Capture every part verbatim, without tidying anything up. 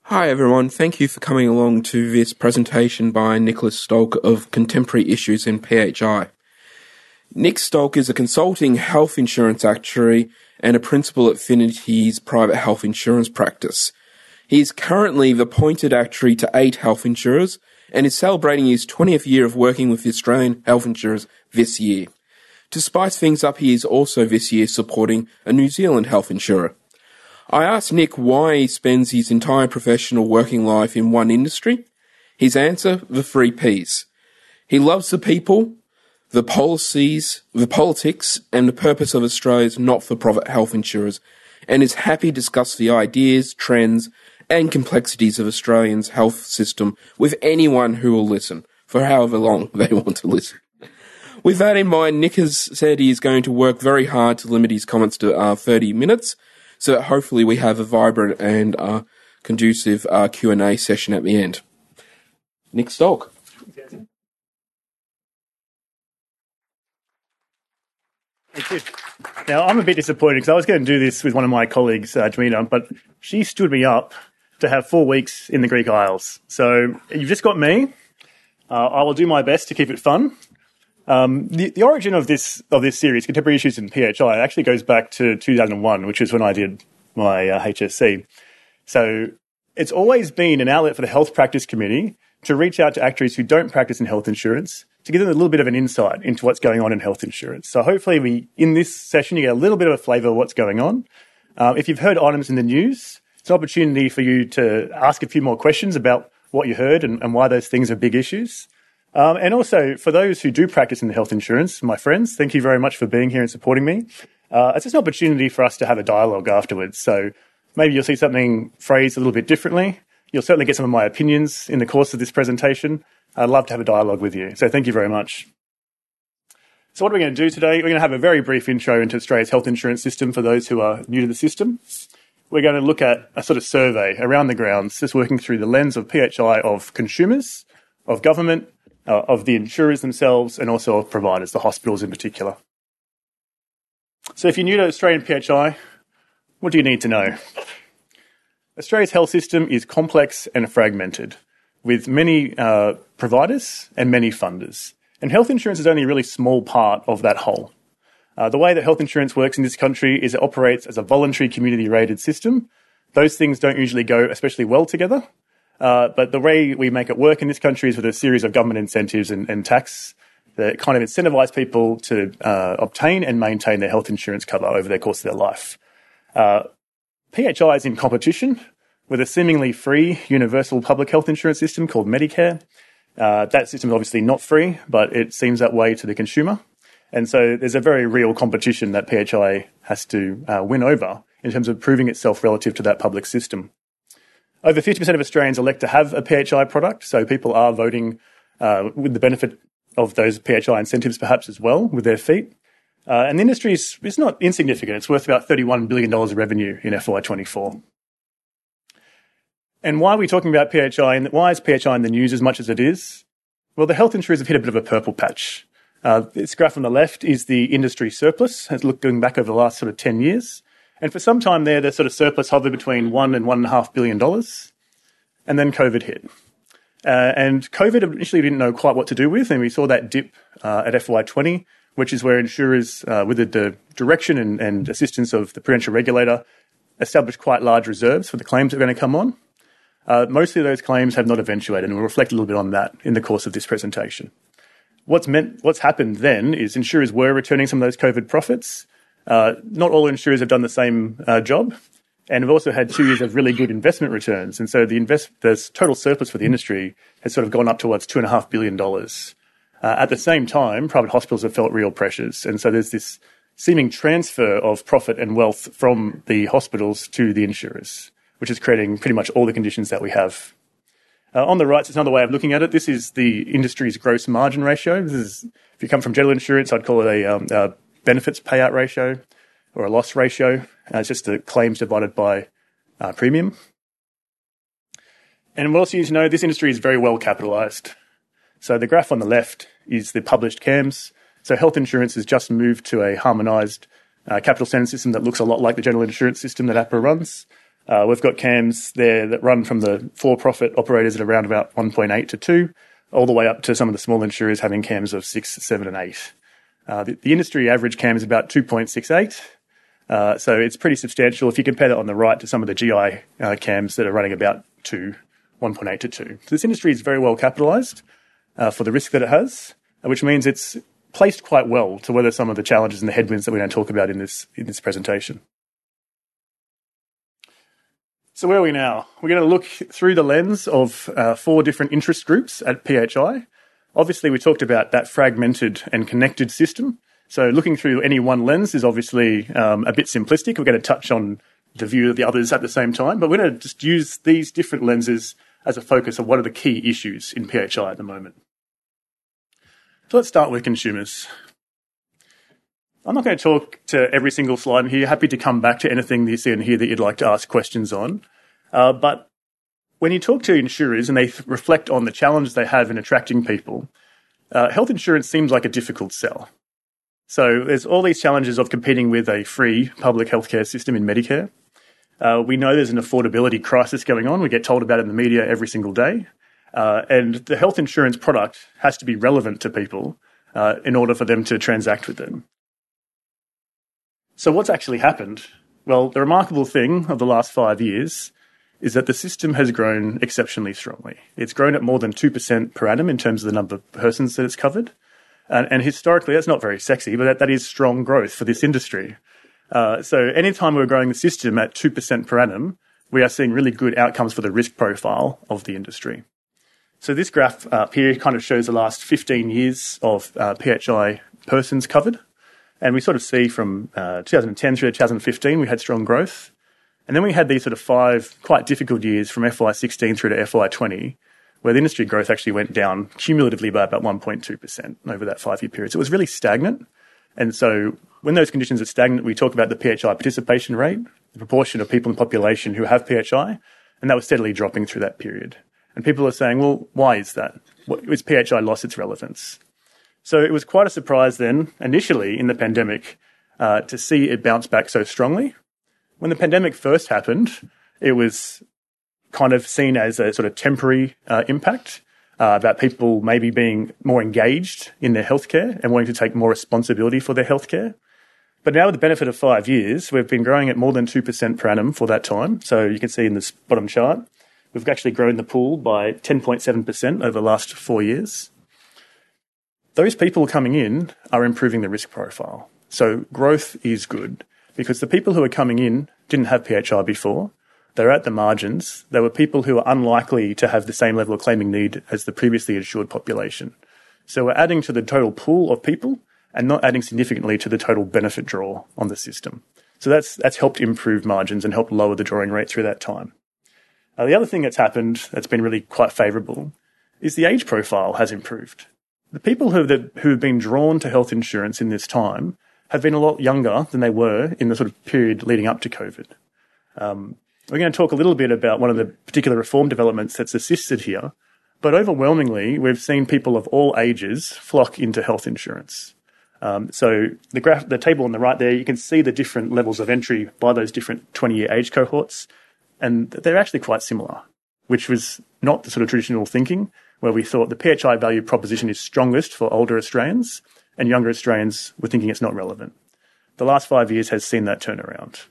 Hi everyone, thank you for coming along to this presentation by Nicholas Stolk of Contemporary Issues in P H I. Nick Stolk is a consulting health insurance actuary and a principal at Finity's private health insurance practice. He is currently the appointed actuary to eight health insurers and is celebrating his twentieth year of working with the Australian health insurers this year. To spice things up, he is also this year supporting a New Zealand health insurer. I asked Nick why he spends his entire professional working life in one industry. His answer, the three Ps. He loves the people, the policies, the politics, and the purpose of Australia's not-for-profit health insurers, and is happy to discuss the ideas, trends, and complexities of Australia's health system with anyone who will listen, for however long they want to listen. With that in mind, Nick has said he is going to work very hard to limit his comments to uh, thirty minutes, so that hopefully we have a vibrant and uh, conducive uh, Q and A session at the end. Nick Stolk. Thank you. Now, I'm a bit disappointed because I was going to do this with one of my colleagues, uh, Jamina, but she stood me up to have four weeks in the Greek Isles. So you've just got me. Uh, I will do my best to keep it fun. Um, the, the origin of this of this series, Contemporary Issues in P H I, actually goes back to two thousand one, which is when I did my uh, H S C. So it's always been an outlet for the Health Practice Committee to reach out to actuaries who don't practice in health insurance to give them a little bit of an insight into what's going on in health insurance. So hopefully we, in this session, you get a little bit of a flavour of what's going on. Uh, if you've heard items in the news, it's an opportunity for you to ask a few more questions about what you heard and, and why those things are big issues. Um, and also, for those who do practice in the health insurance, my friends, thank you very much for being here and supporting me. Uh, it's just an opportunity for us to have a dialogue afterwards. So maybe you'll see something phrased a little bit differently. You'll certainly get some of my opinions in the course of this presentation. I'd love to have a dialogue with you. So thank you very much. So what are we going to do today? We're going to have a very brief intro into Australia's health insurance system for those who are new to the system. We're going to look at a sort of survey around the grounds, just working through the lens of P H I of consumers, of government, Uh, of the insurers themselves, and also of providers, the hospitals in particular. So if you're new to Australian P H I, what do you need to know? Australia's health system is complex and fragmented, with many uh, providers and many funders. And health insurance is only a really small part of that whole. Uh, the way that health insurance works in this country is it operates as a voluntary community-rated system. Those things don't usually go especially well together. Uh, but the way we make it work in this country is with a series of government incentives and, and tax that kind of incentivize people to uh, obtain and maintain their health insurance cover over the course of their life. Uh, P H I is in competition with a seemingly free universal public health insurance system called Medicare. Uh, that system is obviously not free, but it seems that way to the consumer. And so there's a very real competition that P H I has to uh, win over in terms of proving itself relative to that public system. Over fifty percent of Australians elect to have a P H I product, so people are voting uh, with the benefit of those P H I incentives perhaps as well with their feet. Uh, and the industry is, is not insignificant. It's worth about thirty-one billion dollars of revenue in F Y twenty-four. And why are we talking about P H I and why is P H I in the news as much as it is? Well, the health insurers have hit a bit of a purple patch. Uh, this graph on the left is the industry surplus, has looked going back over the last sort of ten years. And for some time there, the sort of surplus hovered between one and one and a half billion dollars. And then COVID hit. Uh, and COVID initially didn't know quite what to do with, and we saw that dip uh, at F Y twenty, which is where insurers, uh, with the, the direction and, and assistance of the prudential regulator, established quite large reserves for the claims that are going to come on. Uh, mostly of those claims have not eventuated, and we'll reflect a little bit on that in the course of this presentation. What's meant, what's happened then is insurers were returning some of those COVID profits. Uh, not all insurers have done the same uh, job, and we've also had two years of really good investment returns. And so the invest, the total surplus for the industry has sort of gone up towards two and a half billion dollars. Uh, at the same time, private hospitals have felt real pressures, and so there's this seeming transfer of profit and wealth from the hospitals to the insurers, which is creating pretty much all the conditions that we have. Uh, on the right, so it's another way of looking at it. This is the industry's gross margin ratio. This is, if you come from general insurance, I'd call it a um, uh, benefits payout ratio or a loss ratio. Uh, it's just the claims divided by uh, premium. And what else you need to know, this industry is very well capitalised. So the graph on the left is the published C A M S. So health insurance has just moved to a harmonised uh, capital standard system that looks a lot like the general insurance system that A P R A runs. Uh, we've got CAMs there that run from the for-profit operators at around about one point eight to two, all the way up to some of the small insurers having CAMs of six, seven and eight. Uh, the, the industry average CAM is about two point six eight, uh, so it's pretty substantial if you compare that on the right to some of the G I uh, CAMs that are running about two, one point eight to two. So this industry is very well capitalised uh, for the risk that it has, which means it's placed quite well to weather some of the challenges and the headwinds that we don't talk about in this in this presentation. So where are we now? We're going to look through the lens of uh, four different interest groups at P H I. Obviously, we talked about that fragmented and connected system. So looking through any one lens is obviously um, a bit simplistic. We're going to touch on the view of the others at the same time, but we're going to just use these different lenses as a focus of what are the key issues in P H I at the moment. So let's start with consumers. I'm not going to talk to every single slide in here. Happy to come back to anything that you see in here that you'd like to ask questions on. Uh, but when you talk to insurers and they th- reflect on the challenges they have in attracting people, uh, health insurance seems like a difficult sell. So there's all these challenges of competing with a free public healthcare system in Medicare. Uh, we know there's an affordability crisis going on. We get told about it in the media every single day. Uh, and the health insurance product has to be relevant to people uh, in order for them to transact with them. So what's actually happened? Well, the remarkable thing of the last five years is that the system has grown exceptionally strongly. It's grown at more than two percent per annum in terms of the number of persons that it's covered. And, and historically, that's not very sexy, but that, that is strong growth for this industry. Uh, so anytime we're growing the system at two percent per annum, we are seeing really good outcomes for the risk profile of the industry. So this graph up here kind of shows the last fifteen years of uh, P H I persons covered. And we sort of see from uh, two thousand ten through to two thousand fifteen, we had strong growth. And then we had these sort of five quite difficult years from F Y sixteen through to F Y twenty, where the industry growth actually went down cumulatively by about one point two percent over that five-year period. So it was really stagnant. And so when those conditions are stagnant, we talk about the P H I participation rate, the proportion of people in the population who have P H I, and that was steadily dropping through that period. And people are saying, well, why is that? Is P H I lost its relevance? So it was quite a surprise then, initially in the pandemic, uh, to see it bounce back so strongly. When the pandemic first happened, it was kind of seen as a sort of temporary uh, impact uh, about people maybe being more engaged in their healthcare and wanting to take more responsibility for their healthcare. But now with the benefit of five years, we've been growing at more than two percent per annum for that time. So you can see in this bottom chart, we've actually grown the pool by ten point seven percent over the last four years. Those people coming in are improving the risk profile. So growth is good because the people who are coming in didn't have P H I before. They're at the margins. They were people who are unlikely to have the same level of claiming need as the previously insured population. So we're adding to the total pool of people and not adding significantly to the total benefit draw on the system. So that's that's helped improve margins and helped lower the drawing rate through that time. Uh, the other thing that's happened that's been really quite favourable is the age profile has improved. The people who have, who have been drawn to health insurance in this time have been a lot younger than they were in the sort of period leading up to COVID. Um, we're going to talk a little bit about one of the particular reform developments that's assisted here, but overwhelmingly we've seen people of all ages flock into health insurance. Um, so the graph, the table on the right there, you can see the different levels of entry by those different twenty-year age cohorts, and they're actually quite similar, which was not the sort of traditional thinking, where we thought the P H I value proposition is strongest for older Australians and younger Australians were thinking it's not relevant. The last five years has seen that turn around.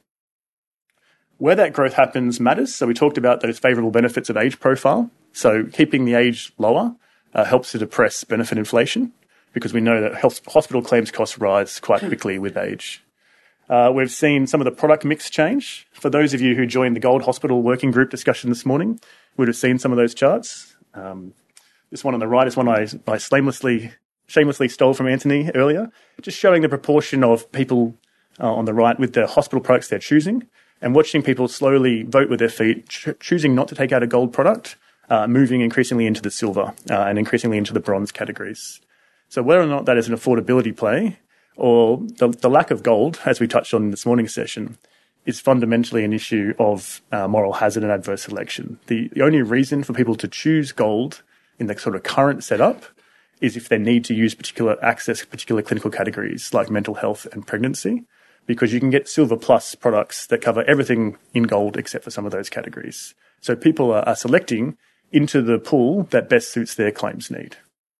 Where that growth happens matters. So we talked about those favourable benefits of age profile. So keeping the age lower uh, helps to depress benefit inflation because we know that health, hospital claims costs rise quite quickly with age. Uh, we've seen some of the product mix change. For those of you who joined the Gold Hospital Working Group discussion this morning, would have seen some of those charts. Um, This one on the right is one I, I shamelessly, shamelessly stole from Anthony earlier, just showing the proportion of people uh, on the right with the hospital products they're choosing and watching people slowly vote with their feet, ch- choosing not to take out a gold product, uh, moving increasingly into the silver uh, and increasingly into the bronze categories. So whether or not that is an affordability play or the, the lack of gold, as we touched on in this morning's session, is fundamentally an issue of uh, moral hazard and adverse selection. The, the only reason for people to choose gold in the sort of current setup is if they need to use particular access particular clinical categories like mental health and pregnancy. because you can get Silver Plus products that cover everything in gold except for some of those categories. So people are, are selecting into the pool that best suits their claims need.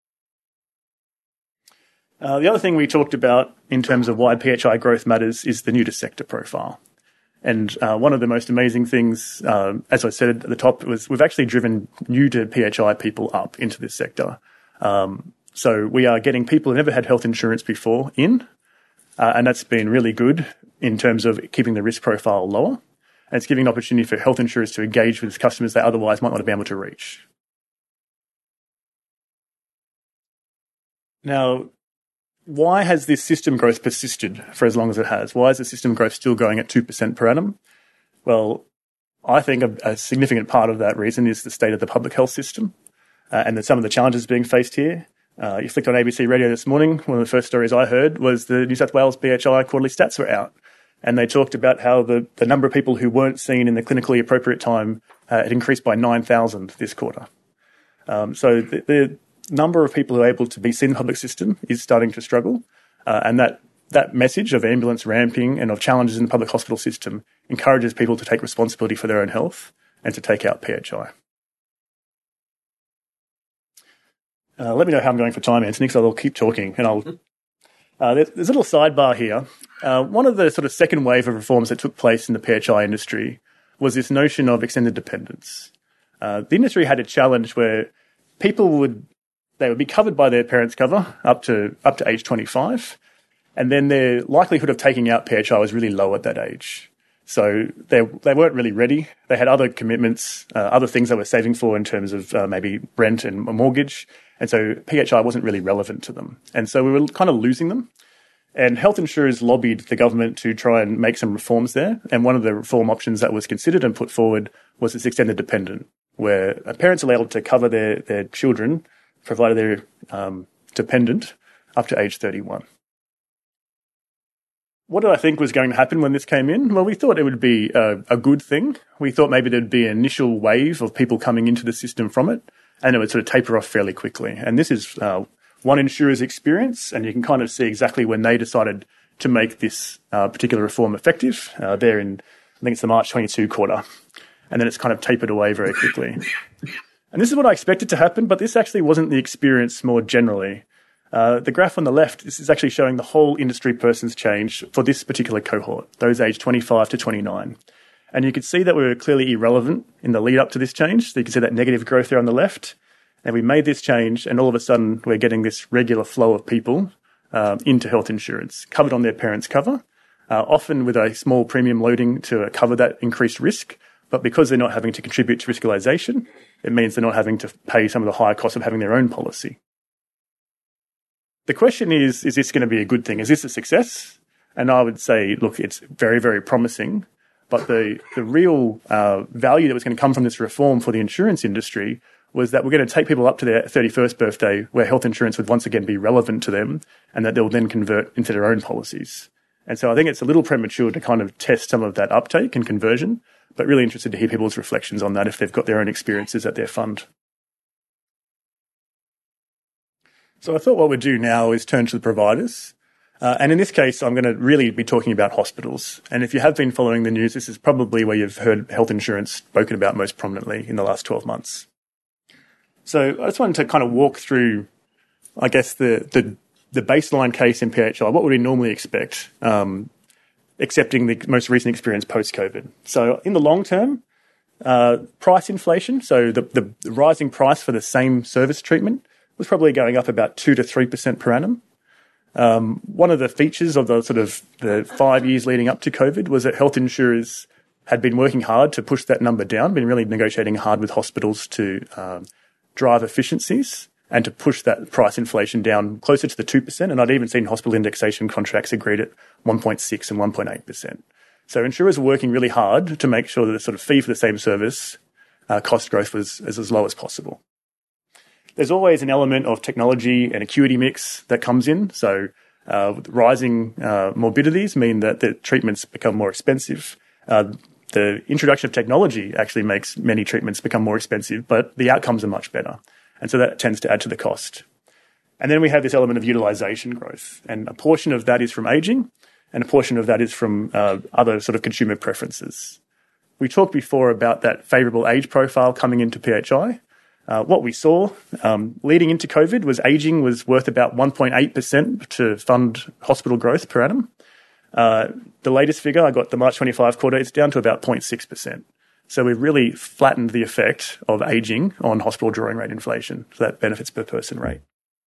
Uh, the other thing we talked about in terms of why P H I growth matters is the new to sector profile. And uh, one of the most amazing things, uh, as I said at the top, was we've actually driven new to P H I people up into this sector. Um, so we are getting people who never had health insurance before in, uh, and that's been really good in terms of keeping the risk profile lower. And it's giving an opportunity for health insurers to engage with customers they otherwise might not be able to reach. Now, why has this system growth persisted for as long as it has? Why is the system growth still going at two percent per annum? Well, I think a, a significant part of that reason is the state of the public health system uh, and that some of the challenges being faced here. Uh, you flicked on A B C Radio this morning. One of the first stories I heard was the New South Wales P H I quarterly stats were out. And they talked about how the, the number of people who weren't seen in the clinically appropriate time uh, had increased by nine thousand this quarter. Um, so the, the number of people who are able to be seen in the public system is starting to struggle. Uh, and that, that message of ambulance ramping and of challenges in the public hospital system encourages people to take responsibility for their own health and to take out P H I. Uh, let me know how I'm going for time, Anthony, because I'll keep talking. And I'll. Uh, there's, there's a little sidebar here. Uh, one of the sort of second wave of reforms that took place in the P H I industry was this notion of extended dependence. Uh, the industry had a challenge where people would they would be covered by their parents' cover up to up to age twenty-five, and then their likelihood of taking out P H I was really low at that age. So they they weren't really ready. They had other commitments, uh, other things they were saving for in terms of uh, maybe rent and a mortgage, and so P H I wasn't really relevant to them. And so we were kind of losing them. And health insurers lobbied the government to try and make some reforms there. And one of the reform options that was considered and put forward was this extended dependent, where parents are allowed to cover their, their children, provided they're um, dependent, up to age thirty-one. What did I think was going to happen when this came in? Well, we thought it would be a, a good thing. We thought maybe there'd be an initial wave of people coming into the system from it, and it would sort of taper off fairly quickly. And this is uh, one insurer's experience, and you can kind of see exactly when they decided to make this uh, particular reform effective. Uh, there in, I think it's the March twenty-two quarter. And then it's kind of tapered away very quickly. And this is what I expected to happen, but this actually wasn't the experience more generally. Uh, the graph on the left, this is actually showing the whole industry person's change for this particular cohort, those aged twenty-five to twenty-nine. And you can see that we were clearly irrelevant in the lead up to this change. So you can see that negative growth there on the left. And we made this change, and all of a sudden we're getting this regular flow of people um, into health insurance, covered on their parents' cover, uh, often with a small premium loading to uh, cover that increased risk. But because they're not having to contribute to riskalisation, it means they're not having to pay some of the higher costs of having their own policy. The question is, is this going to be a good thing? Is this a success? And I would say, look, it's very, very promising. But the, the real uh, value that was going to come from this reform for the insurance industry was that we're going to take people up to their thirty-first birthday where health insurance would once again be relevant to them, and that they'll then convert into their own policies. And so I think it's a little premature to kind of test some of that uptake and conversion, but really interested to hear people's reflections on that if they've got their own experiences at their fund. So I thought what we'd do now is turn to the providers. Uh, and in this case, I'm going to really be talking about hospitals. And if you have been following the news, this is probably where you've heard health insurance spoken about most prominently in the last twelve months. So I just wanted to kind of walk through, I guess, the the, the baseline case in P H I. What would we normally expect, um, accepting the most recent experience post-COVID? So in the long term, uh, price inflation, so the, the, the rising price for the same service treatment was probably going up about two to three percent per annum. Um, one of the features of the sort of the five years leading up to COVID was that health insurers had been working hard to push that number down, been really negotiating hard with hospitals to um, drive efficiencies and to push that price inflation down closer to the two percent. And I'd even seen hospital indexation contracts agreed at one point six and one point eight percent. So insurers were working really hard to make sure that the sort of fee for the same service uh, cost growth was as, as low as possible. There's always an element of technology and acuity mix that comes in. So uh, rising uh, morbidities mean that the treatments become more expensive. Uh, the introduction of technology actually makes many treatments become more expensive, but the outcomes are much better. And so that tends to add to the cost. And then we have this element of utilisation growth. And a portion of that is from ageing, and a portion of that is from uh, other sort of consumer preferences. We talked before about that favourable age profile coming into P H I. Uh, what we saw um, leading into COVID was ageing was worth about one point eight percent to fund hospital growth per annum. Uh, the latest figure, I got the March twenty-five quarter, it's down to about zero point six percent. So we've really flattened the effect of ageing on hospital drawing rate inflation, so that benefits per person rate.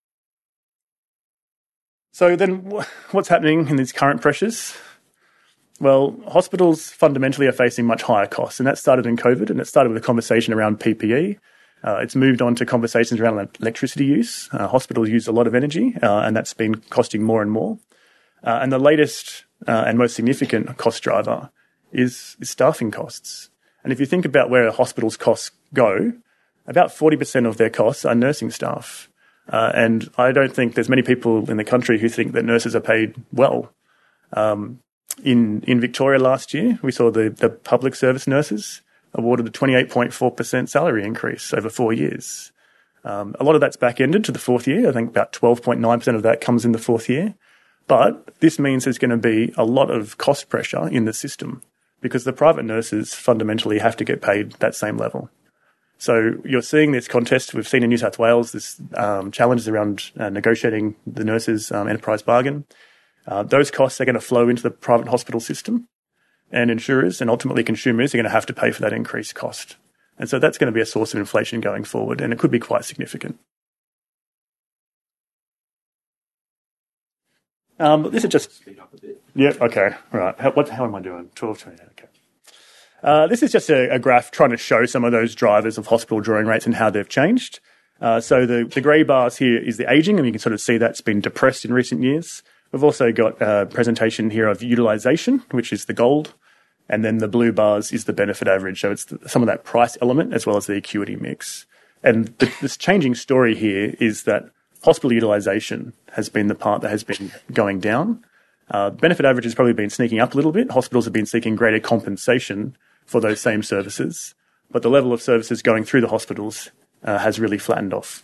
So then what's happening in these current pressures? Well, hospitals fundamentally are facing much higher costs, and that started in COVID, and it started with a conversation around P P E. Uh, it's moved on to conversations around electricity use. Uh, hospitals use a lot of energy, uh, and that's been costing more and more. Uh, and the latest uh, and most significant cost driver is, is staffing costs. And if you think about where a hospital's costs go, about forty percent of their costs are nursing staff. Uh, and I don't think there's many people in the country who think that nurses are paid well. Um, in in Victoria last year, we saw the, the public service nurses awarded a twenty-eight point four percent salary increase over four years. Um, a lot of that's back-ended to the fourth year. I think about twelve point nine percent of that comes in the fourth year. But this means there's going to be a lot of cost pressure in the system because the private nurses fundamentally have to get paid that same level. So you're seeing this contest. We've seen in New South Wales this um, challenges around uh, negotiating the nurses' um, enterprise bargain. Uh, those costs are going to flow into the private hospital system, and insurers and ultimately consumers are going to have to pay for that increased cost. And so that's going to be a source of inflation going forward, and it could be quite significant. Um, this is just... Speed up a bit. Yeah, okay, all right. How, what, how am I doing? twelve, twenty-eight, okay. Uh, this is just a, a graph trying to show some of those drivers of hospital drawing rates and how they've changed. Uh, so the, the grey bars here is the ageing, and you can sort of see that's been depressed in recent years. We've also got a presentation here of utilisation, which is the gold, and then the blue bars is the benefit average. So it's the, some of that price element as well as the acuity mix. And the, this changing story here is that hospital utilisation has been the part that has been going down. Uh, benefit average has probably been sneaking up a little bit. Hospitals have been seeking greater compensation for those same services, but the level of services going through the hospitals uh, has really flattened off.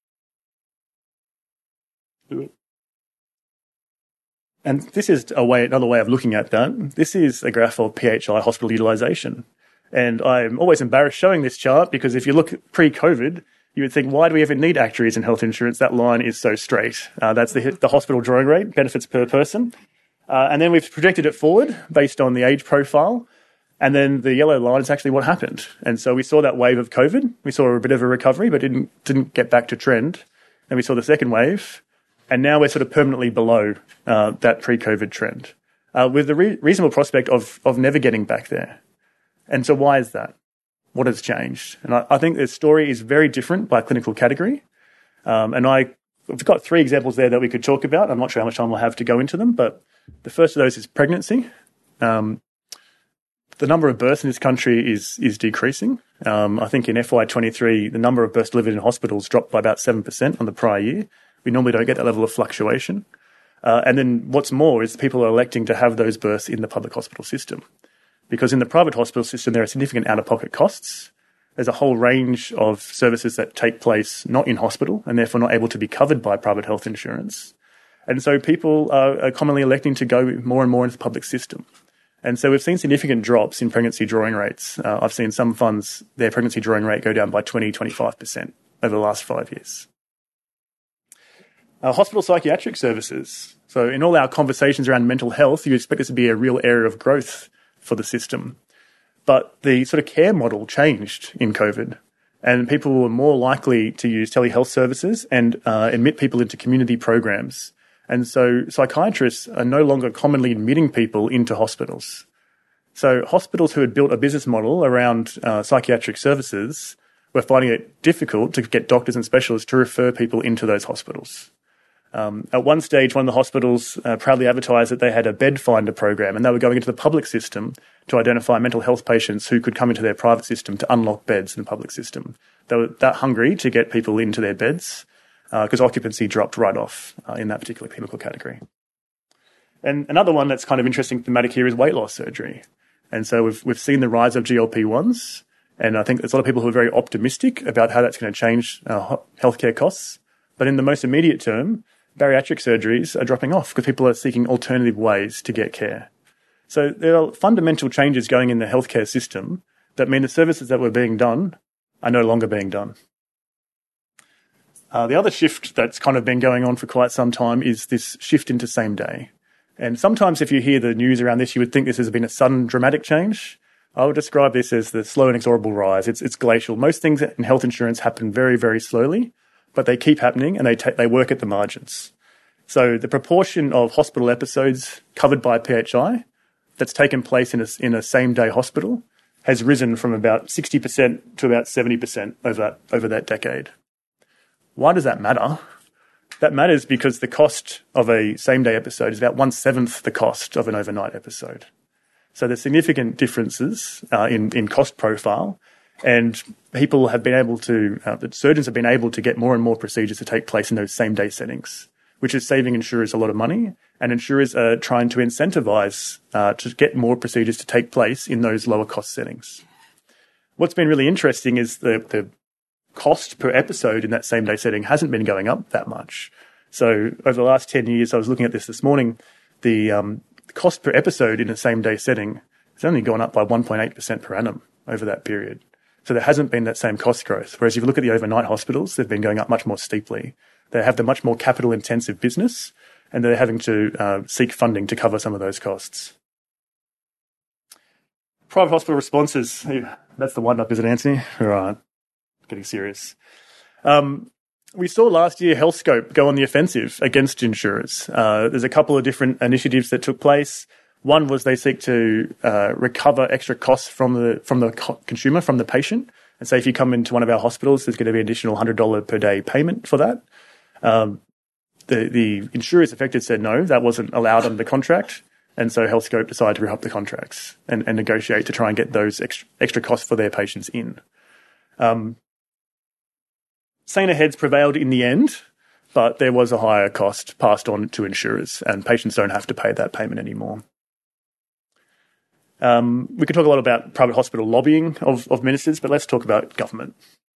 And this is a way, another way of looking at that. This is a graph of P H I hospital utilisation. And I'm always embarrassed showing this chart because if you look at pre-COVID, you would think, why do we even need actuaries in health insurance? That line is so straight. Uh, that's the, the hospital drawing rate, benefits per person. Uh, and then we've projected it forward based on the age profile. And then the yellow line is actually what happened. And so we saw that wave of COVID. We saw a bit of a recovery, but didn't didn't get back to trend. And we saw the second wave. And now we're sort of permanently below uh, that pre-COVID trend, uh, with the re- reasonable prospect of of never getting back there. And so why is that? What has changed? And I, I think the story is very different by clinical category. Um, and I, I've got three examples there that we could talk about. I'm not sure how much time we'll have to go into them, but the first of those is pregnancy. Um, The number of births in this country is is decreasing. Um, I think in F Y twenty-three, the number of births delivered in hospitals dropped by about seven percent on the prior year. We normally don't get that level of fluctuation. Uh, and then what's more is people are electing to have those births in the public hospital system. Because in the private hospital system, there are significant out-of-pocket costs. There's a whole range of services that take place not in hospital and therefore not able to be covered by private health insurance. And so people are, are commonly electing to go more and more into the public system. And so we've seen significant drops in pregnancy drawing rates. Uh, I've seen some funds, their pregnancy drawing rate go down by twenty, twenty-five percent over the last five years. Uh, hospital psychiatric services. So in all our conversations around mental health, you expect this to be a real area of growth for the system. But the sort of care model changed in COVID, and people were more likely to use telehealth services and uh, admit people into community programs. And so psychiatrists are no longer commonly admitting people into hospitals. So hospitals who had built a business model around uh, psychiatric services were finding it difficult to get doctors and specialists to refer people into those hospitals. Um, at one stage, one of the hospitals uh, proudly advertised that they had a bed finder program, and they were going into the public system to identify mental health patients who could come into their private system to unlock beds in the public system. They were that hungry to get people into their beds because uh, occupancy dropped right off uh, in that particular clinical category. And another one that's kind of interesting thematic here is weight loss surgery. And so we've we've seen the rise of G L P ones, and I think there's a lot of people who are very optimistic about how that's going to change uh, healthcare costs. But in the most immediate term, bariatric surgeries are dropping off because people are seeking alternative ways to get care. So there are fundamental changes going in the healthcare system that mean the services that were being done are no longer being done. Uh, the other shift that's kind of been going on for quite some time is this shift into same day. And sometimes if you hear the news around this, you would think this has been a sudden dramatic change. I would describe this as the slow and inexorable rise. It's, it's glacial. Most things in health insurance happen very, very slowly, but they keep happening and they ta- they work at the margins. So the proportion of hospital episodes covered by P H I that's taken place in a, in a same-day hospital has risen from about sixty percent to about seventy percent over that, over that decade. Why does that matter? That matters because the cost of a same-day episode is about one-seventh the cost of an overnight episode. So there's significant differences uh, in, in cost profile, and people have been able to, uh, the surgeons have been able to get more and more procedures to take place in those same-day settings, which is saving insurers a lot of money, and insurers are trying to incentivize uh, to get more procedures to take place in those lower-cost settings. What's been really interesting is the, the cost per episode in that same-day setting hasn't been going up that much. So over the last ten years, I was looking at this this morning, the um, cost per episode in a same-day setting has only gone up by one point eight percent per annum over that period. So there hasn't been that same cost growth. Whereas if you look at the overnight hospitals, they've been going up much more steeply. They have the much more capital-intensive business, and they're having to uh, seek funding to cover some of those costs. Private hospital responses. That's the wind-up, isn't it, Anthony? All right. Getting serious. Um, we saw last year Healthscope go on the offensive against insurers. Uh, there's a couple of different initiatives that took place. One was they seek to uh, recover extra costs from the from the co- consumer, from the patient. And say if you come into one of our hospitals, there's going to be an additional one hundred dollars per day payment for that. Um, the, the insurers affected said no, that wasn't allowed under the contract. And so Healthscope decided to rip up the contracts and, and negotiate to try and get those extra, extra costs for their patients in. Um, saner heads prevailed in the end, but there was a higher cost passed on to insurers, and patients don't have to pay that payment anymore. Um, we could talk a lot about private hospital lobbying of, of ministers, but let's talk about government.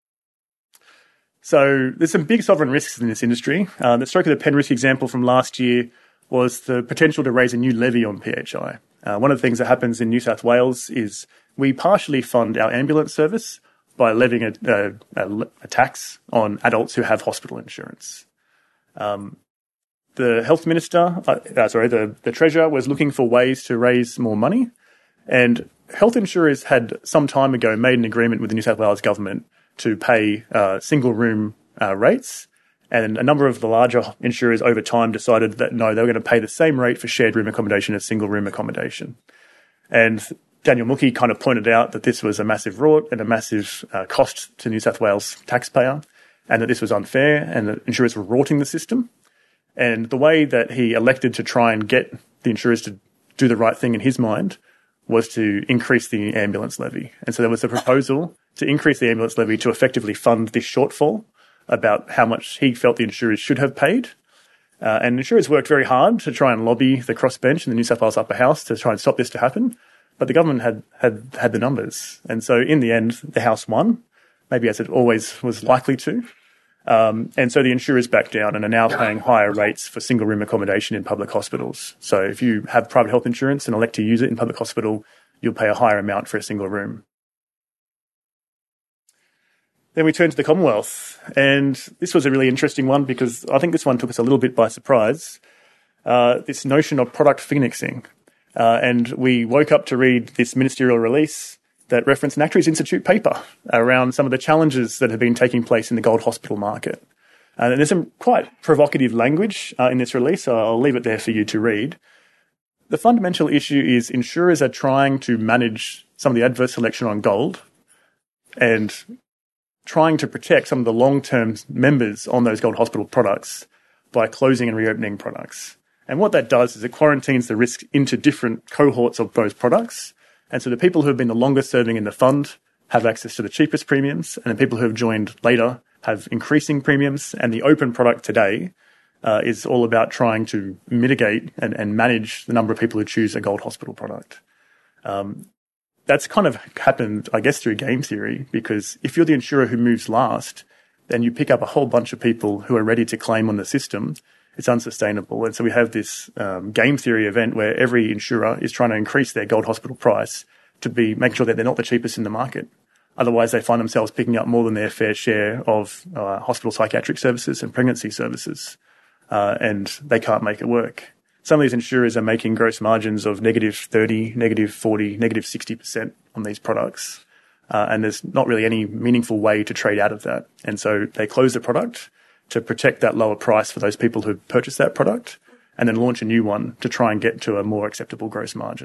So there's some big sovereign risks in this industry. Uh, the stroke of the pen risk example from last year was the potential to raise a new levy on P H I. Uh, one of the things that happens in New South Wales is we partially fund our ambulance service by levying a, a, a tax on adults who have hospital insurance. Um, the health minister, uh, sorry, the, the treasurer was looking for ways to raise more money. And health insurers had some time ago made an agreement with the New South Wales government to pay uh, single-room uh, rates. And a number of the larger insurers over time decided that, no, they were going to pay the same rate for shared room accommodation as single-room accommodation. And Daniel Mookhey kind of pointed out that this was a massive rort and a massive uh, cost to New South Wales taxpayer, and that this was unfair and that insurers were rorting the system. And the way that he elected to try and get the insurers to do the right thing in his mind was to increase the ambulance levy. And so there was a proposal to increase the ambulance levy to effectively fund this shortfall about how much he felt the insurers should have paid. Uh, and insurers worked very hard to try and lobby the crossbench in the New South Wales Upper House to try and stop this to happen. But the government had, had, had the numbers. And so in the end, the House won, maybe as it always was likely to. Um, and so the insurers backed down and are now paying higher rates for single-room accommodation in public hospitals. So if you have private health insurance and elect to use it in public hospital, you'll pay a higher amount for a single room. Then we turn to the Commonwealth. And this was a really interesting one because I think this one took us a little bit by surprise. Uh, this notion of product phoenixing. Uh, and we woke up to read this ministerial release that referenced an Actuaries Institute paper around some of the challenges that have been taking place in the gold hospital market. Uh, and there's some quite provocative language uh, in this release, so I'll leave it there for you to read. The fundamental issue is insurers are trying to manage some of the adverse selection on gold and trying to protect some of the long-term members on those gold hospital products by closing and reopening products. And what that does is it quarantines the risk into different cohorts of those products. And so the people who have been the longest serving in the fund have access to the cheapest premiums, and the people who have joined later have increasing premiums. And the open product today uh, is all about trying to mitigate and, and manage the number of people who choose a gold hospital product. Um, that's kind of happened, I guess, through game theory, because if you're the insurer who moves last, then you pick up a whole bunch of people who are ready to claim on the system, it's unsustainable. And so we have this um, game theory event where every insurer is trying to increase their gold hospital price to be making sure that they're not the cheapest in the market. Otherwise, they find themselves picking up more than their fair share of uh, hospital psychiatric services and pregnancy services, uh, and they can't make it work. Some of these insurers are making gross margins of negative thirty, negative forty, negative sixty percent on these products. Uh, and there's not really any meaningful way to trade out of that. And so they close the product to protect that lower price for those people who purchased that product, and then launch a new one to try and get to a more acceptable gross margin.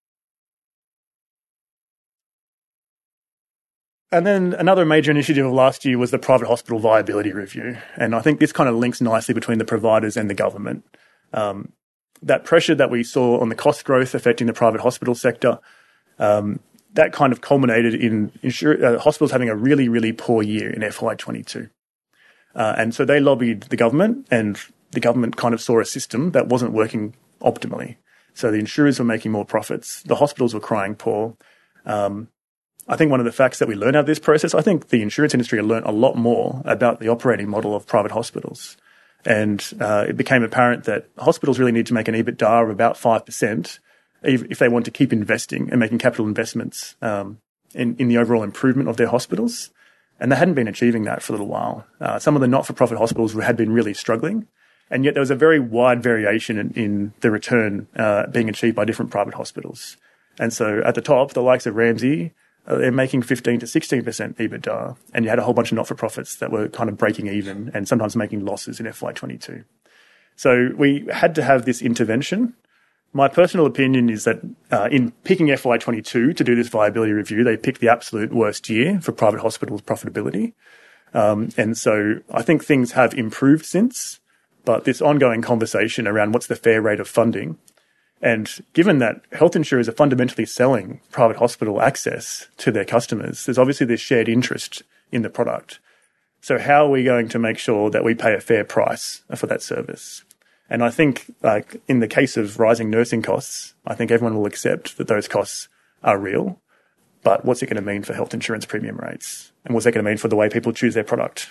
And then another major initiative of last year was the Private Hospital Viability Review. And I think this kind of links nicely between the providers and the government. Um, that pressure that we saw on the cost growth affecting the private hospital sector, um, that kind of culminated in insur- uh, hospitals having a really, really poor year in F Y twenty-two. Uh, and so they lobbied the government, and the government kind of saw a system that wasn't working optimally. So the insurers were making more profits. The hospitals were crying poor. Um, I think one of the facts that we learned out of this process, I think the insurance industry learned a lot more about the operating model of private hospitals. And uh, it became apparent that hospitals really need to make an EBITDA of about five percent if they want to keep investing and making capital investments um, in, in the overall improvement of their hospitals. And they hadn't been achieving that for a little while. Uh, some of the not-for-profit hospitals had been really struggling, and yet there was a very wide variation in, in the return uh, being achieved by different private hospitals. And so at the top, the likes of Ramsay, uh, they're making fifteen to sixteen percent EBITDA, and you had a whole bunch of not-for-profits that were kind of breaking even and sometimes making losses in F Y twenty-two. So we had to have this intervention. My personal opinion is that uh, in picking F Y twenty-two to do this viability review, they picked the absolute worst year for private hospitals' profitability. Um, and so I think things have improved since, but this ongoing conversation around what's the fair rate of funding, and given that health insurers are fundamentally selling private hospital access to their customers, there's obviously this shared interest in the product. So how are we going to make sure that we pay a fair price for that service? And I think, like in the case of rising nursing costs, I think everyone will accept that those costs are real. But what's it going to mean for health insurance premium rates? And what's that going to mean for the way people choose their product?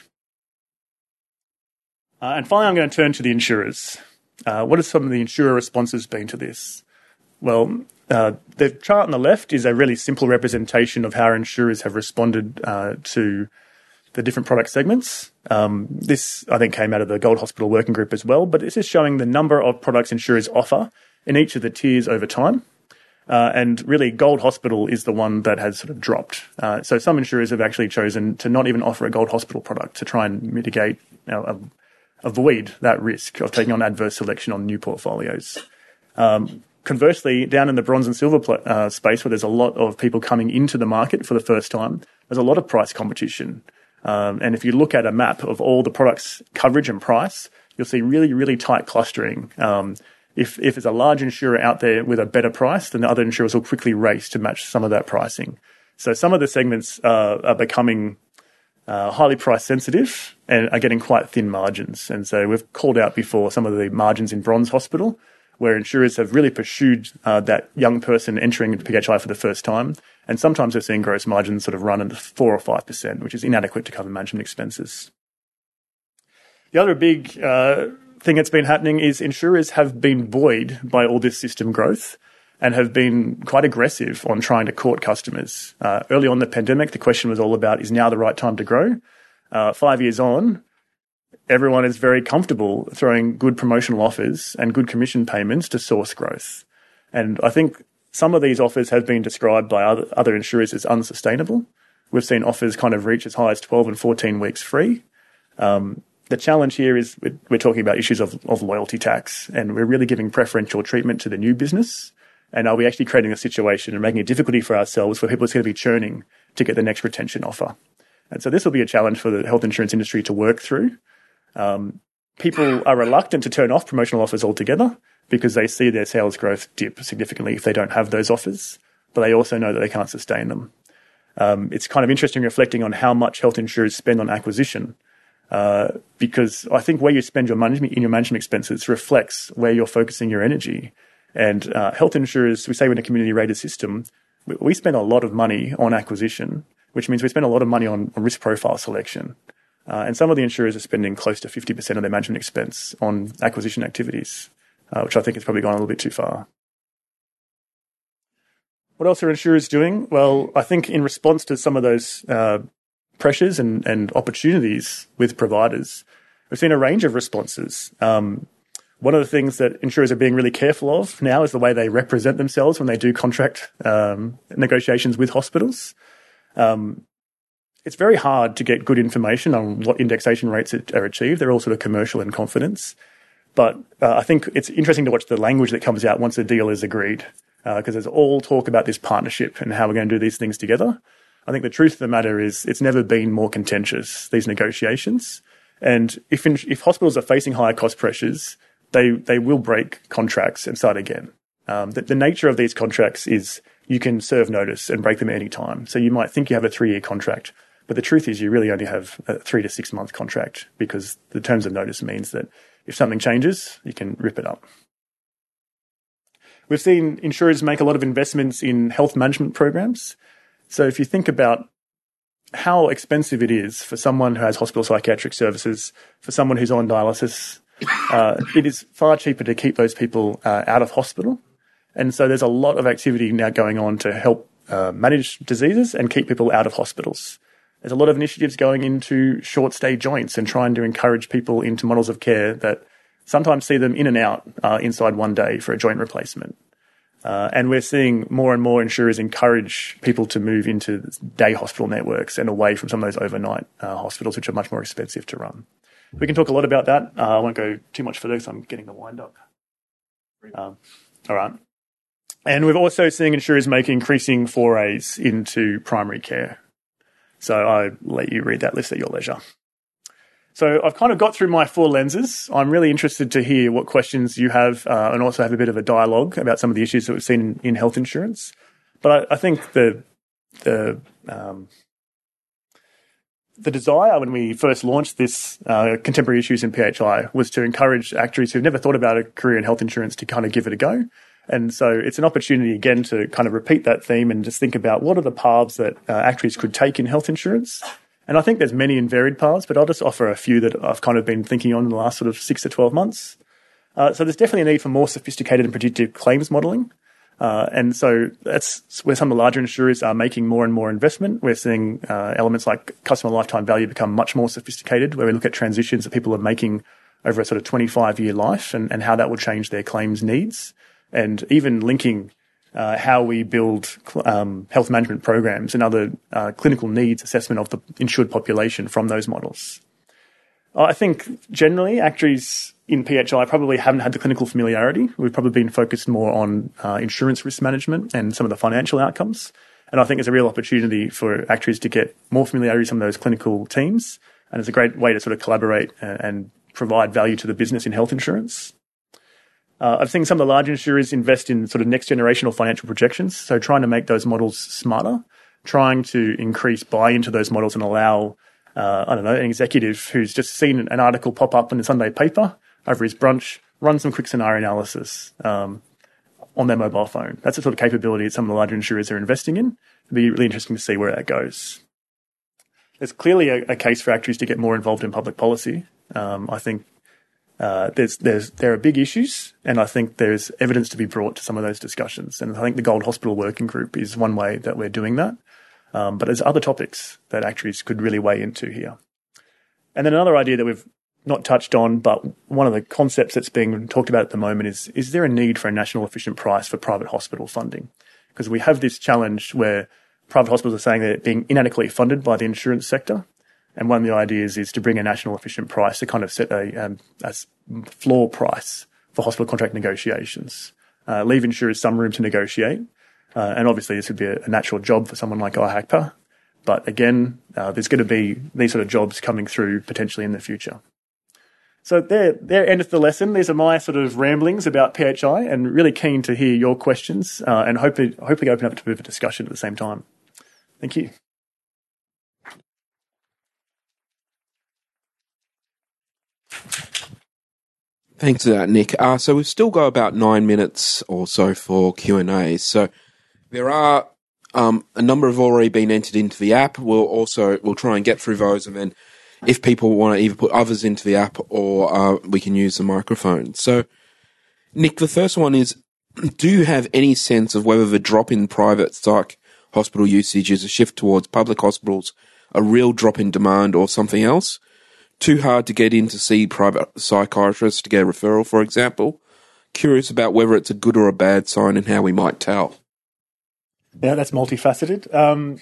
Uh, and finally, I'm going to turn to the insurers. Uh, what have some of the insurer responses been to this? Well, uh, the chart on the left is a really simple representation of how insurers have responded uh, to the different product segments. Um, this, I think, came out of the Gold Hospital Working Group as well, but this is showing the number of products insurers offer in each of the tiers over time. Uh, and really, Gold Hospital is the one that has sort of dropped. Uh, so some insurers have actually chosen to not even offer a Gold Hospital product to try and mitigate, you know, uh, avoid that risk of taking on adverse selection on new portfolios. Um, conversely, down in the bronze and silver pl- uh, space, where there's a lot of people coming into the market for the first time, there's a lot of price competition. Um, and if you look at a map of all the products' coverage and price, you'll see really, really tight clustering. Um, if, if there's a large insurer out there with a better price, then the other insurers will quickly race to match some of that pricing. So some of the segments uh, are becoming uh, highly price sensitive and are getting quite thin margins. And so we've called out before some of the margins in Bronze Hospital, where insurers have really pursued uh, that young person entering into P H I for the first time. And sometimes we're seeing gross margins sort of run at four or five percent, which is inadequate to cover management expenses. The other big uh, thing that's been happening is insurers have been buoyed by all this system growth and have been quite aggressive on trying to court customers. Uh, early on in the pandemic, the question was all about, is now the right time to grow? Uh, five years on, everyone is very comfortable throwing good promotional offers and good commission payments to source growth. And I think some of these offers have been described by other, other insurers as unsustainable. We've seen offers kind of reach as high as twelve and fourteen weeks free. Um, the challenge here is we're, we're talking about issues of, of loyalty tax, and we're really giving preferential treatment to the new business. And are we actually creating a situation and making it difficulty for ourselves for people who's going to be churning to get the next retention offer? And so this will be a challenge for the health insurance industry to work through. Um, people are reluctant to turn off promotional offers altogether because they see their sales growth dip significantly if they don't have those offers, but they also know that they can't sustain them. Um, it's kind of interesting reflecting on how much health insurers spend on acquisition, uh, because I think where you spend your management in your management expenses reflects where you're focusing your energy. And uh, health insurers, we say we're in a community rated system, we, we spend a lot of money on acquisition, which means we spend a lot of money on, on risk profile selection. Uh, and some of the insurers are spending close to fifty percent of their management expense on acquisition activities, uh, which I think has probably gone a little bit too far. What else are insurers doing? Well, I think in response to some of those uh, pressures and, and opportunities with providers, we've seen a range of responses. Um, one of the things that insurers are being really careful of now is the way they represent themselves when they do contract um, negotiations with hospitals. Um, it's very hard to get good information on what indexation rates are achieved. They're all sort of commercial in confidence. But uh, I think it's interesting to watch the language that comes out once a deal is agreed, because uh, there's all talk about this partnership and how we're going to do these things together. I think the truth of the matter is it's never been more contentious, these negotiations. And if in, if hospitals are facing higher cost pressures, they, they will break contracts and start again. Um, the, the nature of these contracts is you can serve notice and break them at any time. So you might think you have a three-year contract, but the truth is you really only have a three to six month contract, because the terms of notice means that if something changes, you can rip it up. We've seen insurers make a lot of investments in health management programs. So if you think about how expensive it is for someone who has hospital psychiatric services, for someone who's on dialysis, uh, it is far cheaper to keep those people uh, out of hospital. And so there's a lot of activity now going on to help uh, manage diseases and keep people out of hospitals. There's a lot of initiatives going into short-stay joints and trying to encourage people into models of care that sometimes see them in and out uh, inside one day for a joint replacement. Uh, and we're seeing more and more insurers encourage people to move into day hospital networks and away from some of those overnight uh, hospitals, which are much more expensive to run. We can talk a lot about that. Uh, I won't go too much further because I'm getting the wind up. Um, all right. And we've also seen insurers make increasing forays into primary care. So I let you read that list at your leisure. So I've kind of got through my four lenses. I'm really interested to hear what questions you have uh, and also have a bit of a dialogue about some of the issues that we've seen in, in health insurance. But I, I think the the um, the desire when we first launched this uh, Contemporary Issues in P H I was to encourage actuaries who've never thought about a career in health insurance to kind of give it a go. And so it's an opportunity, again, to kind of repeat that theme and just think about what are the paths that uh, actuaries could take in health insurance. And I think there's many and varied paths, but I'll just offer a few that I've kind of been thinking on in the last sort of six to twelve months. Uh, so there's definitely a need for more sophisticated and predictive claims modelling. Uh, and so that's where some of the larger insurers are making more and more investment. We're seeing uh, elements like customer lifetime value become much more sophisticated, where we look at transitions that people are making over a sort of twenty-five year life and, and how that will change their claims needs. And even linking uh, how we build um, health management programs and other uh, clinical needs assessment of the insured population from those models. I think generally actuaries in P H I probably haven't had the clinical familiarity. We've probably been focused more on uh, insurance risk management and some of the financial outcomes. And I think there's a real opportunity for actuaries to get more familiarity with some of those clinical teams. And it's a great way to sort of collaborate and, and provide value to the business in health insurance. Uh, I've seen some of the large insurers invest in sort of next generational financial projections. So trying to make those models smarter, trying to increase buy into those models and allow, uh, I don't know, an executive who's just seen an article pop up in the Sunday paper over his brunch, run some quick scenario analysis um, on their mobile phone. That's the sort of capability that some of the larger insurers are investing in. It'll be really interesting to see where that goes. There's clearly a, a case for actuaries to get more involved in public policy. Um, I think Uh, there's, there's, there are big issues, and I think there's evidence to be brought to some of those discussions. And I think the Gold Hospital Working Group is one way that we're doing that. Um, but there's other topics that actuaries could really weigh into here. And then another idea that we've not touched on, but one of the concepts that's being talked about at the moment is, is there a need for a national efficient price for private hospital funding? Because we have this challenge where private hospitals are saying they're being inadequately funded by the insurance sector. And one of the ideas is to bring a national efficient price to kind of set a, um, a floor price for hospital contract negotiations, uh, leave insurers some room to negotiate. Uh, and obviously this would be a, a natural job for someone like I H A C P A. But again, uh, there's going to be these sort of jobs coming through potentially in the future. So there, there endeth the lesson. These are my sort of ramblings about P H I, and really keen to hear your questions uh, and hopefully, hopefully open up to a bit of a discussion at the same time. Thank you. Thanks for that, Nick. Uh, so we've still got about nine minutes or so for Q and A. So there are um, a number have already been entered into the app. We'll also we'll try and get through those, and then if people want to either put others into the app or uh, we can use the microphone. So, Nick, the first one is, do you have any sense of whether the drop in private psych hospital usage is a shift towards public hospitals, a real drop in demand, or something else? Too hard to get in to see private psychiatrists to get a referral, for example? Curious about whether it's a good or a bad sign and how we might tell. Yeah, that's multifaceted. Um,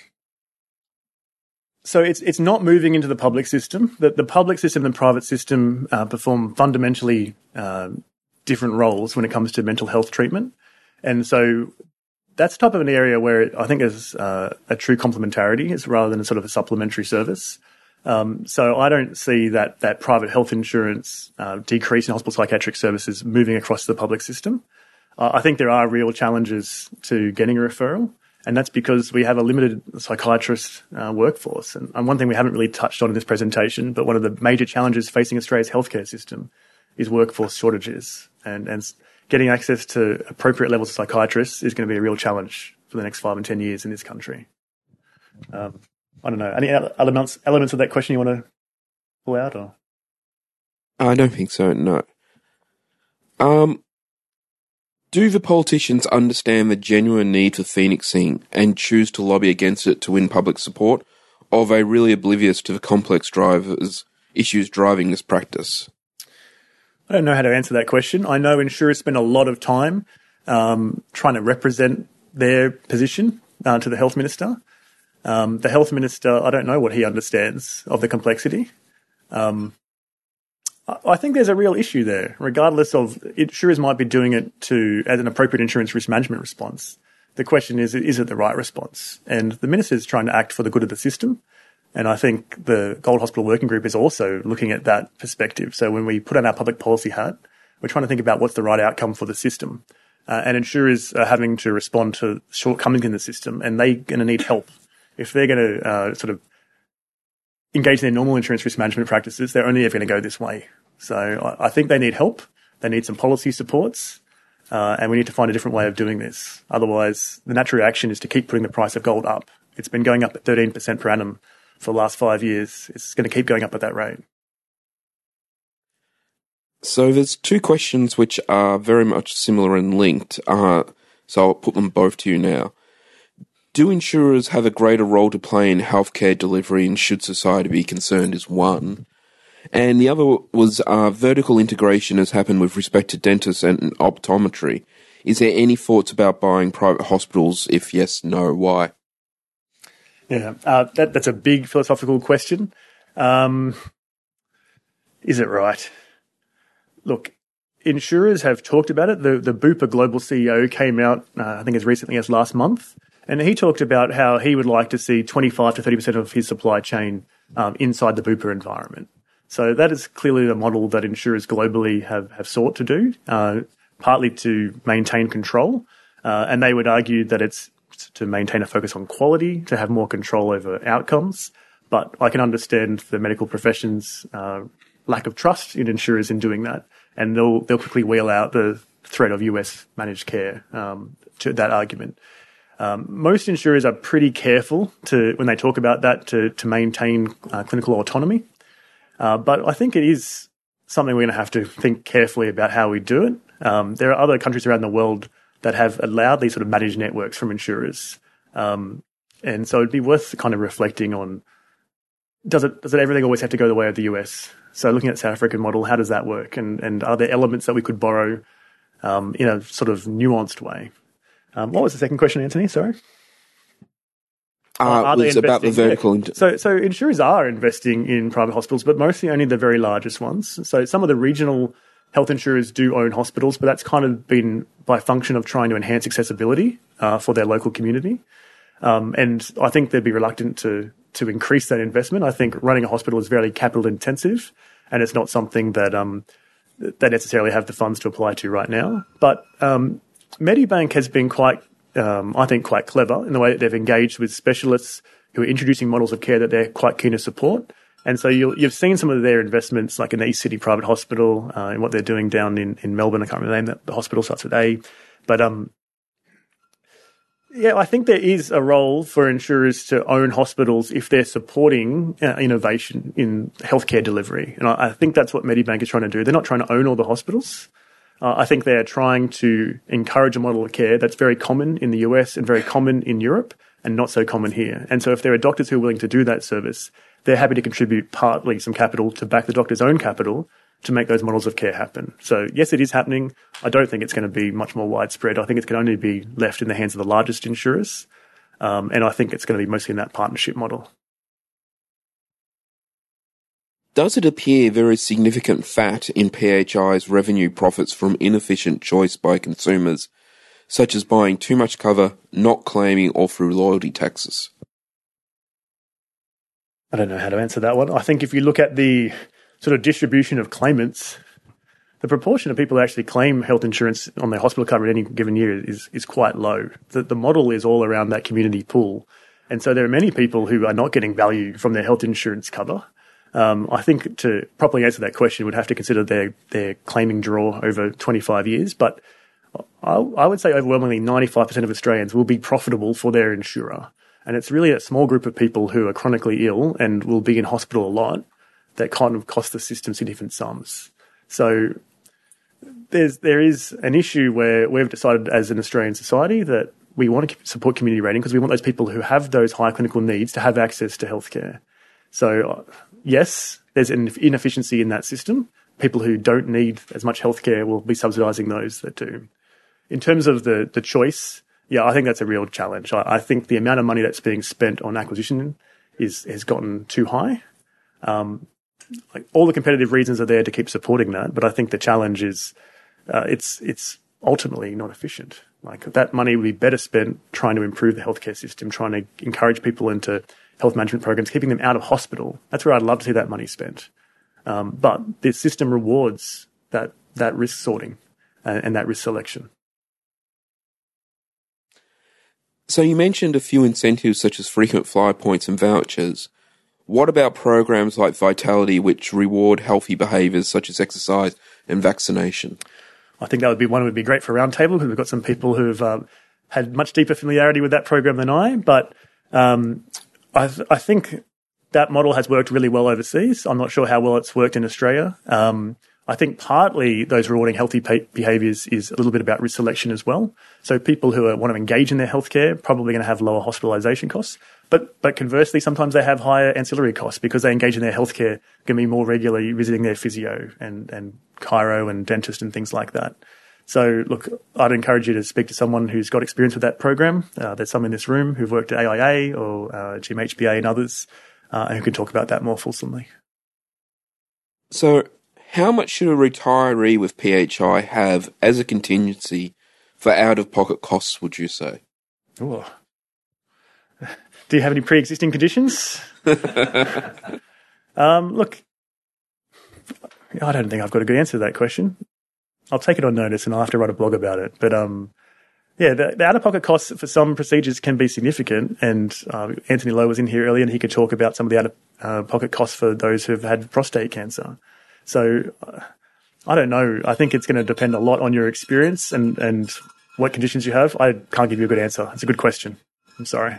so it's it's not moving into the public system. The, the public system and the private system uh, perform fundamentally uh, different roles when it comes to mental health treatment. And so that's the type of an area where it, I think there's uh, a true complementarity is rather than a sort of a supplementary service. Um, so I don't see that that private health insurance uh, decrease in hospital psychiatric services moving across the public system. Uh, I think there are real challenges to getting a referral, and that's because we have a limited psychiatrist uh, workforce. And, and one thing we haven't really touched on in this presentation, but one of the major challenges facing Australia's healthcare system is workforce shortages. And, and getting access to appropriate levels of psychiatrists is going to be a real challenge for the next five and ten years in this country. Um, I don't know. Any elements elements of that question you want to pull out? Or I don't think so, no. Um, do the politicians understand the genuine need for phoenixing and choose to lobby against it to win public support, or are they really oblivious to the complex drivers, issues driving this practice? I don't know how to answer that question. I know insurers spend a lot of time um, trying to represent their position uh, to the health minister. Um, the health minister, I don't know what he understands of the complexity. Um, I think there's a real issue there, regardless of insurers might be doing it to as an appropriate insurance risk management response. The question is, is it the right response? And the minister is trying to act for the good of the system. And I think the Gold Hospital Working Group is also looking at that perspective. So when we put on our public policy hat, we're trying to think about what's the right outcome for the system. Uh, and insurers are having to respond to shortcomings in the system, and they're going to need help. If they're going to uh, sort of engage in their normal insurance risk management practices, they're only ever going to go this way. So I, I think they need help. They need some policy supports, uh, and we need to find a different way of doing this. Otherwise, the natural reaction is to keep putting the price of gold up. It's been going up at thirteen percent per annum for the last five years. It's going to keep going up at that rate. So there's two questions which are very much similar and linked, uh, so I'll put them both to you now. Do insurers have a greater role to play in healthcare delivery, and should society be concerned, is one. And the other was uh, vertical integration has happened with respect to dentists and optometry. Is there any thoughts about buying private hospitals? If yes, no, why? Yeah, uh, that, that's a big philosophical question. Um, is it right? Look, insurers have talked about it. The, the Bupa Global C E O came out, uh, I think as recently as last month, and he talked about how he would like to see twenty-five to thirty percent of his supply chain um, inside the Bupa environment. So that is clearly the model that insurers globally have, have sought to do, uh, partly to maintain control. Uh, and they would argue that it's to maintain a focus on quality, to have more control over outcomes. But I can understand the medical profession's uh, lack of trust in insurers in doing that. And they'll, they'll quickly wheel out the threat of U S managed care um, to that argument. Um, most insurers are pretty careful to, when they talk about that, to, to maintain uh, clinical autonomy. Uh, but I think it is something we're going to have to think carefully about how we do it. Um, there are other countries around the world that have allowed these sort of managed networks from insurers. Um, and so it'd be worth kind of reflecting on, does it, does it everything always have to go the way of the U S? So looking at the South African model, how does that work? And, and are there elements that we could borrow um, in a sort of nuanced way? Um, what was the second question, Anthony? Sorry. Uh, it's about the vertical. Yeah. So, so insurers are investing in private hospitals, but mostly only the very largest ones. So some of the regional health insurers do own hospitals, but that's kind of been by function of trying to enhance accessibility uh, for their local community. Um, and I think they'd be reluctant to to increase that investment. I think running a hospital is very capital intensive, and it's not something that um, they necessarily have the funds to apply to right now. But um, Medibank has been quite, um, I think, quite clever in the way that they've engaged with specialists who are introducing models of care that they're quite keen to support. And so you'll, you've seen some of their investments, like in the East City Private Hospital, uh, and what they're doing down in, in Melbourne. I can't remember the name. The hospital starts with A. But um, Yeah, I think there is a role for insurers to own hospitals if they're supporting uh, innovation in healthcare delivery. And I, I think that's what Medibank is trying to do. They're not trying to own all the hospitals. Uh, I think they're trying to encourage a model of care that's very common in the U S and very common in Europe and not so common here. And so if there are doctors who are willing to do that service, they're happy to contribute partly some capital to back the doctor's own capital to make those models of care happen. So yes, it is happening. I don't think it's going to be much more widespread. I think it can only be left in the hands of the largest insurers. Um, and I think it's going to be mostly in that partnership model. Does it appear there is significant fat in P H I's revenue profits from inefficient choice by consumers, such as buying too much cover, not claiming, or through loyalty taxes? I don't know how to answer that one. I think if you look at the sort of distribution of claimants, the proportion of people who actually claim health insurance on their hospital cover in any given year is is quite low. The, the model is all around that community pool. And so there are many people who are not getting value from their health insurance cover. Um, I think to properly answer that question, we'd have to consider their, their claiming draw over twenty-five years. But I, I would say overwhelmingly ninety-five percent of Australians will be profitable for their insurer. And it's really a small group of people who are chronically ill and will be in hospital a lot that kind of cost the system significant sums. So there's, there is an issue where we've decided as an Australian society that we want to support community rating because we want those people who have those high clinical needs to have access to healthcare. So yes, there's an inefficiency in that system. People who don't need as much healthcare will be subsidising those that do. In terms of the, the choice, yeah, I think that's a real challenge. I, I think the amount of money that's being spent on acquisition is has gotten too high. Um, like all the competitive reasons are there to keep supporting that, but I think the challenge is uh, it's it's ultimately not efficient. Like that money would be better spent trying to improve the healthcare system, trying to encourage people into health management programs, keeping them out of hospital. That's where I'd love to see that money spent. Um, but the system rewards that that risk sorting and, and that risk selection. So you mentioned a few incentives such as frequent flyer points and vouchers. What about programs like Vitality, which reward healthy behaviours such as exercise and vaccination? I think that would be one that would be great for Roundtable because we've got some people who've uh, had much deeper familiarity with that program than I. But um, I, th- I think that model has worked really well overseas. I'm not sure how well it's worked in Australia. Um, I think partly those rewarding healthy pa- behaviours is a little bit about risk selection as well. So people who are, want to engage in their healthcare probably going to have lower hospitalisation costs. But but conversely, sometimes they have higher ancillary costs because they engage in their healthcare, going to be more regularly visiting their physio and, and chiro and dentist and things like that. So, look, I'd encourage you to speak to someone who's got experience with that program. Uh, there's some in this room who've worked at A I A or uh, G M H B A and others uh, and who can talk about that more fulsomely. So, how much should a retiree with P H I have as a contingency for out-of-pocket costs, would you say? Ooh. Do you have any pre-existing conditions? um, look, I don't think I've got a good answer to that question. I'll take it on notice and I'll have to write a blog about it. But um, yeah, the, the out-of-pocket costs for some procedures can be significant. And uh, Anthony Lowe was in here earlier and he could talk about some of the out-of-pocket costs for those who've had prostate cancer. So uh, I don't know. I think it's going to depend a lot on your experience and, and what conditions you have. I can't give you a good answer. It's a good question. I'm sorry.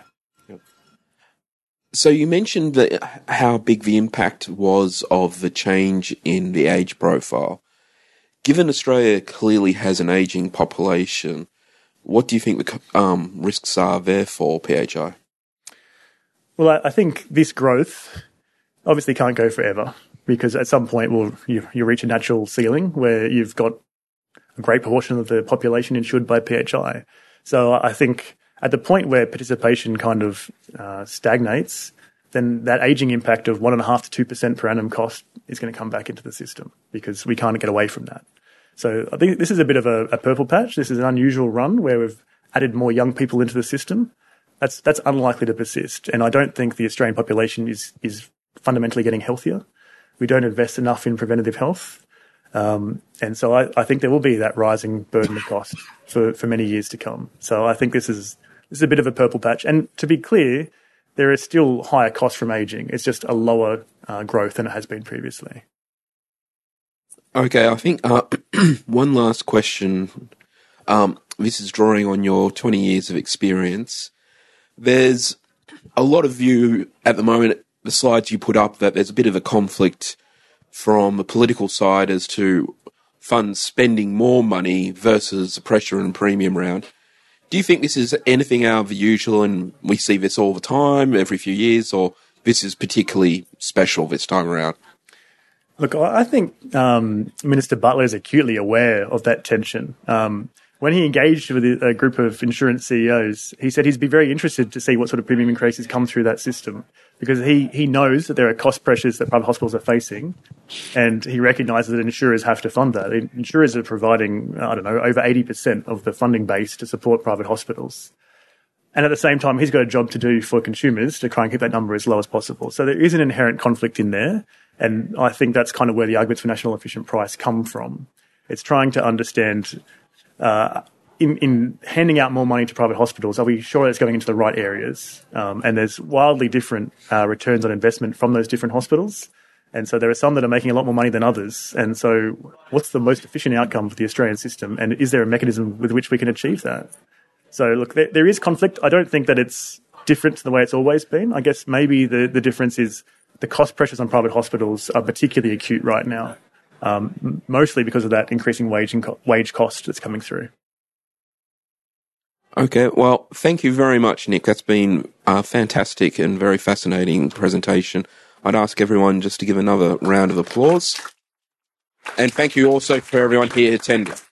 So you mentioned that how big the impact was of the change in the age profile. Given Australia clearly has an ageing population, what do you think the um, risks are there for P H I? Well, I, I think this growth obviously can't go forever because at some point well, you, you reach a natural ceiling where you've got a great proportion of the population insured by P H I. So I think at the point where participation kind of uh, stagnates, then that ageing impact of one and a half to two percent per annum cost is going to come back into the system because we can't get away from that. So I think this is a bit of a, a purple patch. This is an unusual run where we've added more young people into the system. That's that's unlikely to persist, and I don't think the Australian population is is fundamentally getting healthier. We don't invest enough in preventative health, um, and so I, I think there will be that rising burden of cost for, for many years to come. So I think this is this is a bit of a purple patch. And to be clear, there is still higher costs from ageing. It's just a lower uh, growth than it has been previously. Okay, I think uh, one last question. Um, this is drawing on your twenty years of experience. There's a lot of view at the moment, the slides you put up, that there's a bit of a conflict from the political side as to funds spending more money versus the pressure and premium round. Do you think this is anything out of the usual and we see this all the time, every few years, or this is particularly special this time around? Look, I think um, Minister Butler is acutely aware of that tension. Um, when he engaged with a group of insurance C E Os, he said he'd be very interested to see what sort of premium increases come through that system, because he, he knows that there are cost pressures that private hospitals are facing, and he recognises that insurers have to fund that. Insurers are providing, I don't know, over eighty percent of the funding base to support private hospitals. And at the same time, he's got a job to do for consumers to try and keep that number as low as possible. So there is an inherent conflict in there, and I think that's kind of where the arguments for national efficient price come from. It's trying to understand, uh, in, in handing out more money to private hospitals, are we sure it's going into the right areas? Um, and there's wildly different uh, returns on investment from those different hospitals. And so there are some that are making a lot more money than others. And so what's the most efficient outcome for the Australian system? And is there a mechanism with which we can achieve that? So look, there, there is conflict. I don't think that it's different to the way it's always been. I guess maybe the, the difference is the cost pressures on private hospitals are particularly acute right now, um, mostly because of that increasing wage and co- wage cost that's coming through. Okay, well, thank you very much, Nick. That's been a fantastic and very fascinating presentation. I'd ask everyone just to give another round of applause. And thank you also for everyone here attending.